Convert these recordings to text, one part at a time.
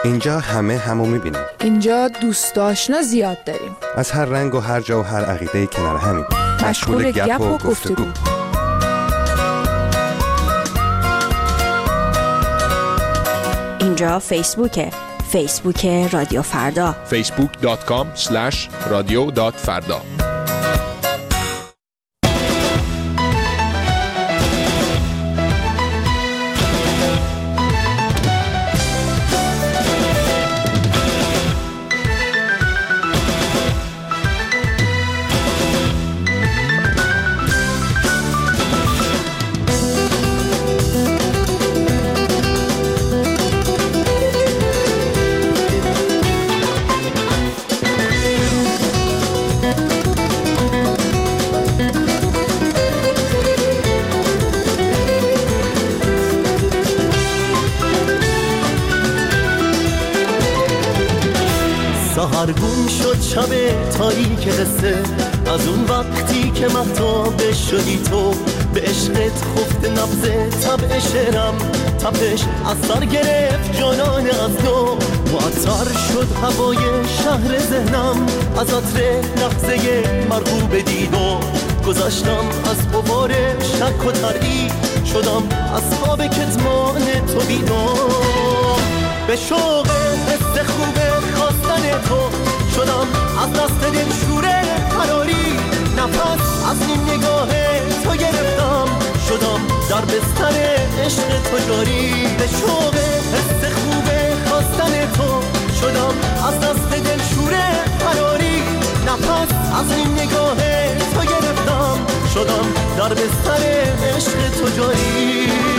اینجا همه همو میبینیم. اینجا دوست آشنا زیاد داریم. از هر رنگ و هر جا و هر عقیده کنار همین. مشغول گپ و گفتگو. اینجا فیسبوک رادیو فردا. facebook.com/radio.farda. سحرگون شد شب تاریک قصه، از اون وقتی که مهتاب شدی تو، به عشقت خفت نبض طبع شعرم، تپش از سر گرفت جانان از نو، معطر شد هوای شهر ذهنم، از عطر لحظه مرغوب دیدو، گذشتم از غبار شک و تردید، شدم از خواب کتمان تو بیدار، به شوق حس خوب خواستن تو شدم، از دست دل شوره فراری، نفس از این نگاه تو گرفتم، شدم در بستر عشق تو جاری، به شوق حس خوب خواستن تو شدم، از دست دل شوره فراری، نفس از این نگاه تو گرفتم، شدم در بستر عشق تو جاری.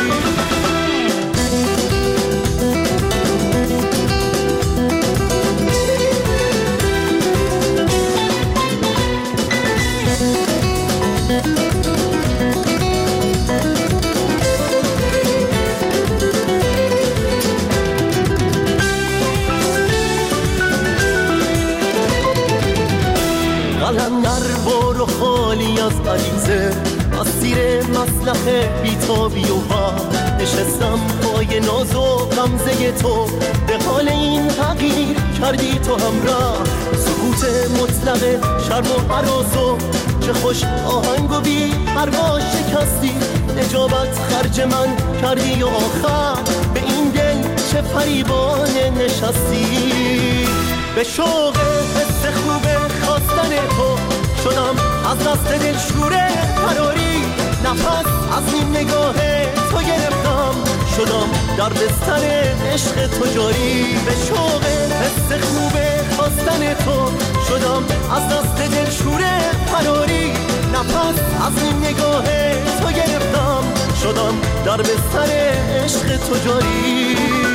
قلندر بارو خالی از غریزه، از سیر مسلخ بیتابی و ها، نشستم پای ناز و غمزه تو، به حال این تغییر کردی تو همراه، سکوت مطلق شرم و حراسو، چه خوش آهنگ و بی پروا شکستی، اجابت خرج من کردی و آخر به این دل چه فریبانه نشستی، به شوق حس خوب خواستن تو شدم، از دست دل شوره فراری، نفس از این نگاه تو گرفتم، شدم در بستر عشق تو جاری، به شوق حس خوب خواستن تو شدم، از دست دل شوره فراری، نفس از این نگاه تو گرفتم، شدم در بستر عشق تو جاری.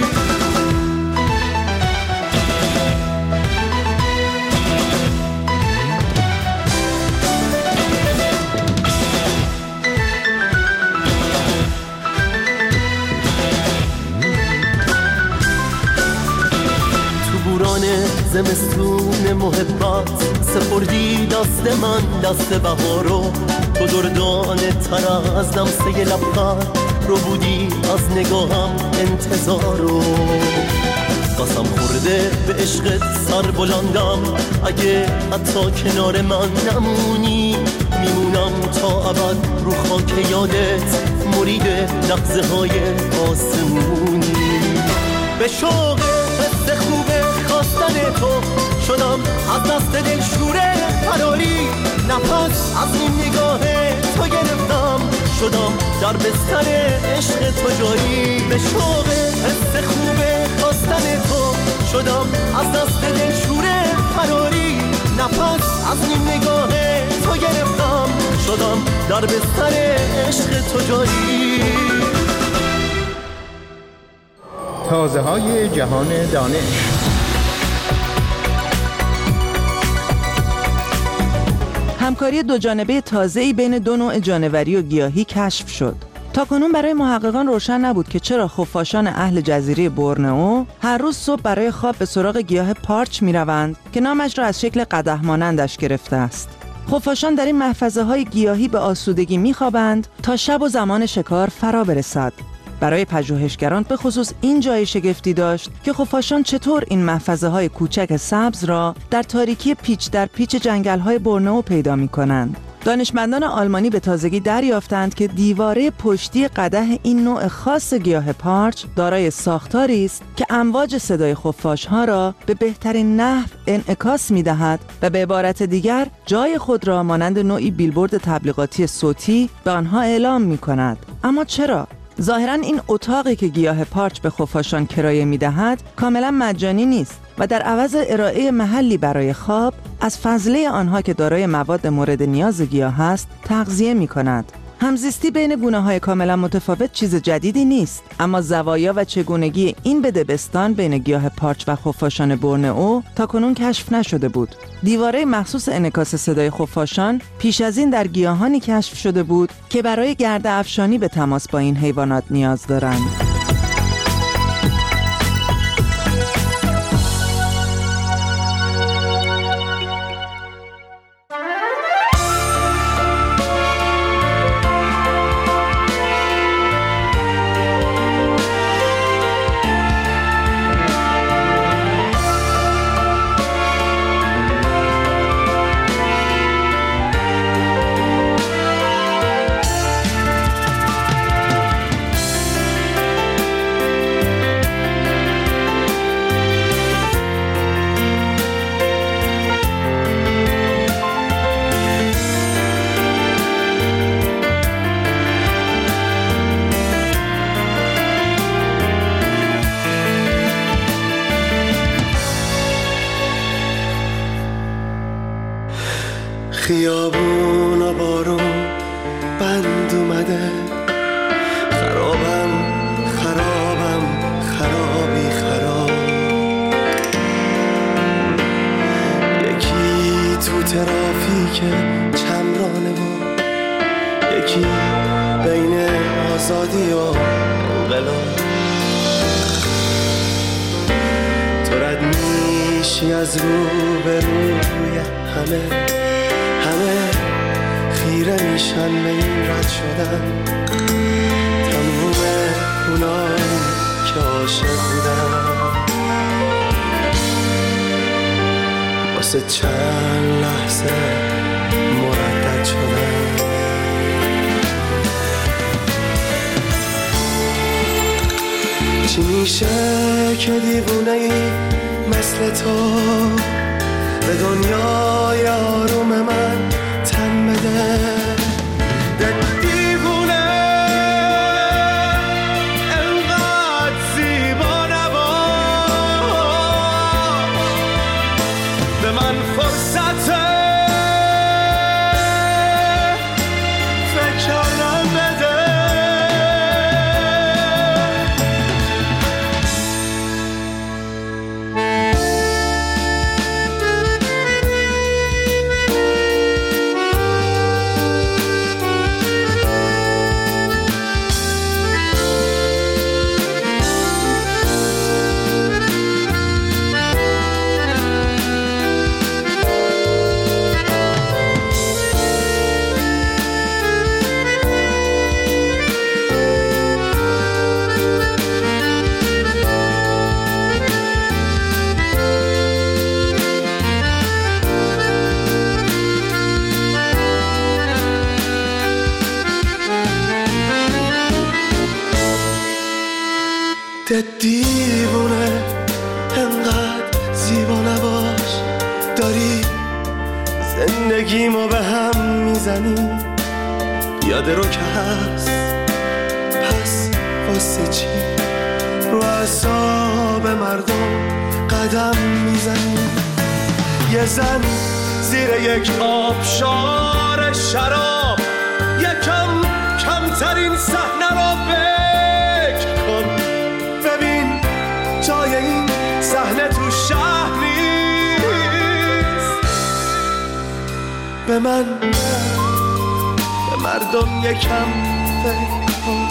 زمستون محبت سپردی دست من دست بهارو، تو دردانه تر از لمسه لبخند رو بودی از نگاهم انتظارو، قسم خورده به عشقت سر بلندم، اگه حتی کنار من نمونی میمونم تا ابد رو خاک یادت، مرید لحظه های آسمونی، به شوق حس خوبه خواستن تو شدم، از دست دل شوره فراری، نفس از این نگاه تو گرفتم، شدم در بستر عشق تو جاری، به شوق حس خوبه خواستن تو شدم، از دست دل شوره فراری، نفس از این نگاه تو گرفتم، شدم در بستر عشق تو جاری. تازه‌های جهان دانش. همکاری دوجانبه تازه‌ای بین دو نوع جانوری و گیاهی کشف شد. تاکنون برای محققان روشن نبود که چرا خفاشان اهل جزیره بورنئو هر روز صبح برای خواب به سراغ گیاه پارچ می‌روند که نامش را از شکل قدح مانندش گرفته است. خفاشان در این محفظه‌های گیاهی به آسودگی می‌خوابند تا شب و زمان شکار فرا برسد. برای پژوهشگران به خصوص این جای شگفتی داشت که خفاشان چطور این محفظه‌های کوچک سبز را در تاریکی پیچ در پیچ جنگل‌های بورنئو پیدا می‌کنند. دانشمندان آلمانی به تازگی دریافتند که دیواره پشتی قدح این نوع خاص گیاه پارچ دارای ساختاری است که امواج صدای خفاش‌ها را به بهترین نحو انعکاس می‌دهد و به عبارت دیگر جای خود را مانند نوعی بیلبورد تبلیغاتی صوتی به آنها اعلام می‌کند. اما چرا؟ ظاهراً این اتاقی که گیاه پارچ به خفاشان کرایه می‌دهد کاملاً مجانی نیست و در عوض ارائه محلی برای خواب از فضله آنها که دارای مواد مورد نیاز گیاه است تغذیه می‌کند. همزیستی بین گونه‌های کاملا متفاوت چیز جدیدی نیست، اما زوایا و چگونگی این بدبستان بین گیاه پارچ و خفاشان بورنئو تاکنون کشف نشده بود. دیواره مخصوص انعکاس صدای خفاشان پیش از این در گیاهانی کشف شده بود که برای گرد افشانی به تماس با این حیوانات نیاز دارند. خیابون و بارون بند اومده، خرابم خرابی خراب. یکی تو ترافیک چمرانه و یکی بین آزادی و انقلاب. تو رد میشی از روبروی همه خیره میشن به این رد شدن، تموم اونایی که عاشق بودن واسه چند لحظه مردد شدن. چی میشه که دیوونه ای مثل تو به دنیای آروم من تن بده؟ دیوونه انقدر زیبا نباش، به من فرصت فکر کردن بده. دیوونه انقدر زیبا نباش، داری زندگیمو به هم میزنی. یاد رو که هست، پس واسه چی رو اعصاب مردم قدم میزنی؟ یه زن زیر یک آبشار شراب، یکم کمترین صحنه رو فکر کن. ببین جای این صحنه تو شهر نیست. به من، به مردم یکم فکر کن.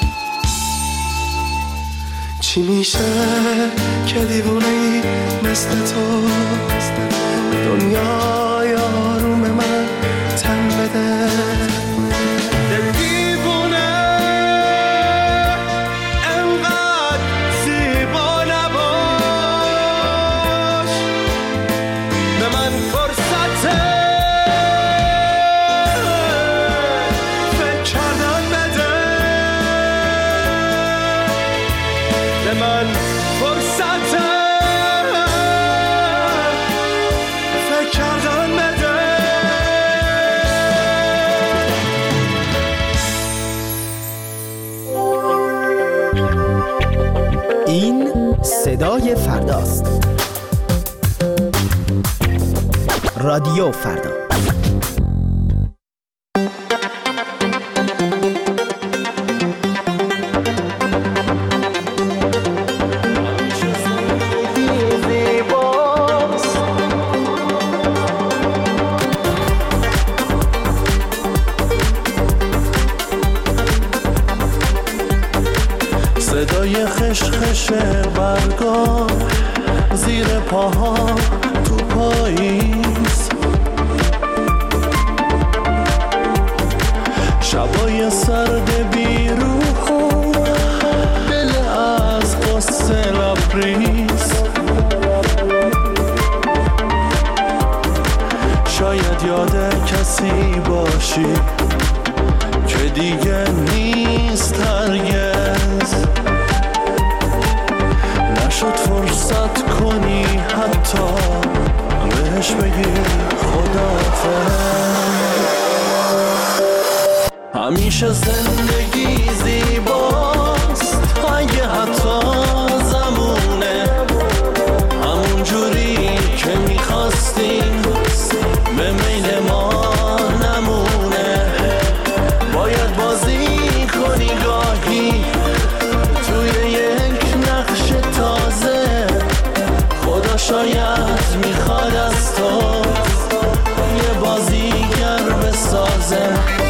چی میشه که دیوونه‌ای مثل تو دنیای آروم من تن بده؟ دیوونه من فرصته فکر کردن بده. این صدای فرداست. رادیو فردا. صدای خشخش برگا زیر پاها تو پاییز، شبای سرد بیروح و دل از قصه لبریز. شاید یاد کسی باشی که دیگه نیست هرگز، نشد فرصت کنی حتی بهش بگی خداحافظ. همیشه زندگی زیباست اگه حتی زمونه همون جوری که میخواستیم به میل ما نمونه. باید بازی کنی گاهی توی یک نقش تازه، خدا شاید میخواد از تو یه بازیگر بسازه.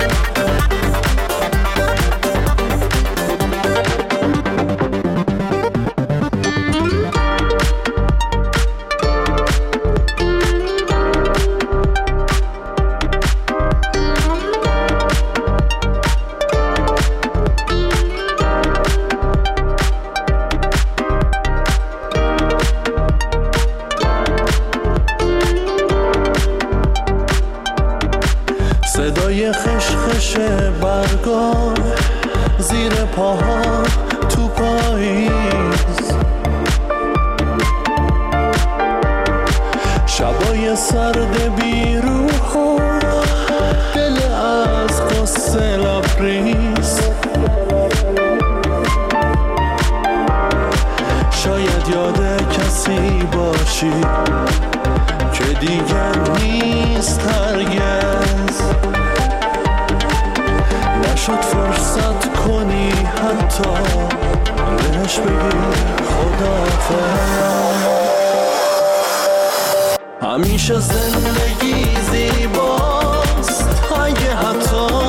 صدای خشخش برگا زیر پاها تو پاییز، شبای سرد بیروح و دل از قصه لبریز. شاید یاد کسی باشی که دیگه نیست هرگز، نشد فرصت کنی حتی بهش بگی خداحافظ. همیشه زندگی زیباست اگه حتی